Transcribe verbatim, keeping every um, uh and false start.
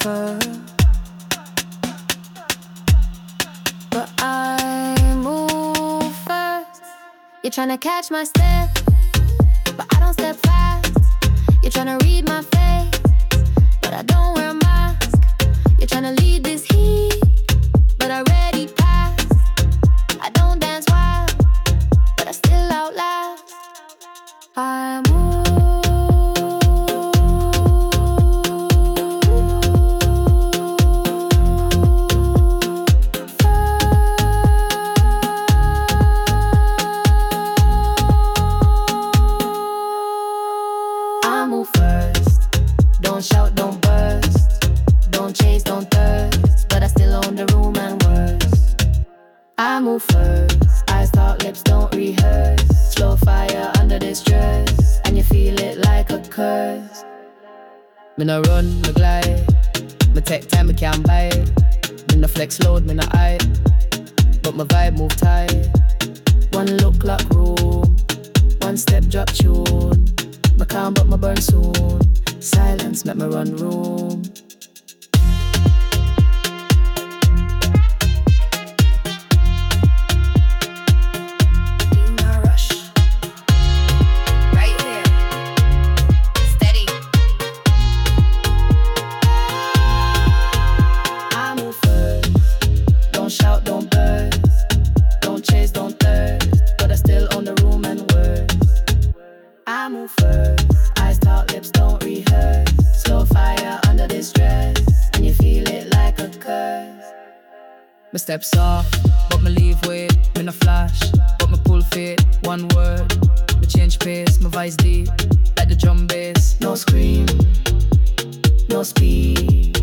prefer. But I move first. You're tryna catch my step, but I don't step fast. You're tryna read my face, but I don't wear a mask. You're tryna lead this heat, but I already passed. I don't dance wild, but I still outlast. I move I move first. Don't shout, don't burst. Don't chase, don't thirst. But I still own the room and worse. I move first. Eyes talk, lips don't rehearse. Slow fire under this dress, and you feel it like a curse. Me no run, me glide. Me take time, me can't buy. Me no flex load, me no hide. But my vibe move tight. One look like room, one step drop tune. Me calm but me burn soon. Silence make me run room. Shout, don't burst. Don't chase, don't thirst. But I still own the room and worse. I move first. Eyes talk, lips don't rehearse. Slow fire under this dress, and you feel it like a curse. Me step soft, but me leave weight. Me no flash, but me pull fit. One word, me change pace. My voice deep, like the drum bass. No scream, no speed.